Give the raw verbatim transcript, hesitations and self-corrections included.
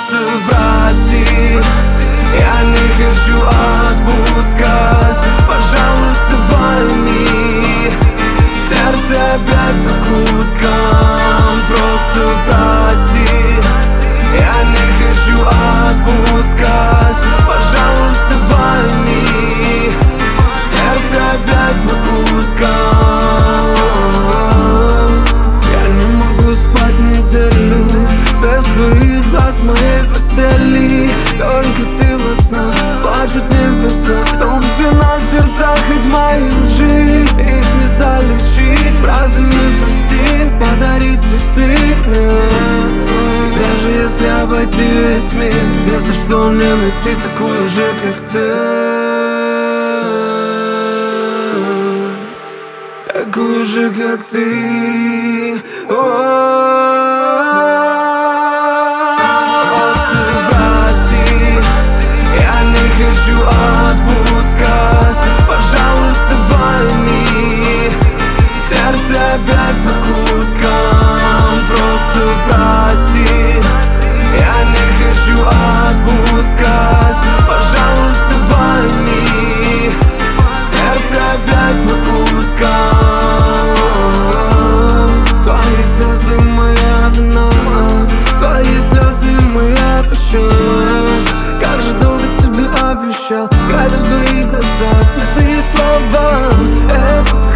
Просто прости, я не хочу отпускать. Пожалуйста, пойми, сердце опять по кускам. Просто прости, я не хочу отпускать. Пожалуйста, пойми, сердце опять по кускам. Я не могу спать неделю без твоих глаз в моей постели. Только ты во снах, плачут небеса, рубцы на сердцах от моих лжи. Их не залечить фразами прости, подари цветы мне. Даже если обойти весь мир, не за что мне найти такую же, как ты. Такую же, как ты. Просто прости, я не хочу отпускать. Пожалуйста, пойми, сердце опять по кускам. Просто прости, я не хочу отпускать. Пожалуйста, пойми, сердце опять по кускам. Твои слезы моя вина, твои слезы моя печаль. Как же долго тебе обещал, глядя в твои глаза, пустые слова. Это